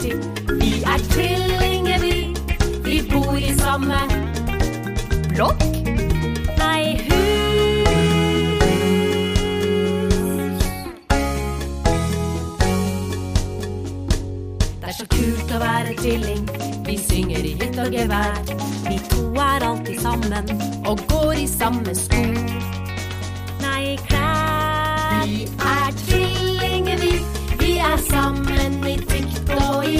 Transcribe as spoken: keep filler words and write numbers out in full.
Martin. Vi er tvillinger, vi. Vi bor i samme blokk. Nei, hus. Det er så kult å være tvilling. Vi synger i hytt og gevær. Vi to er alltid sammen og går i samme sko. Nei, klær.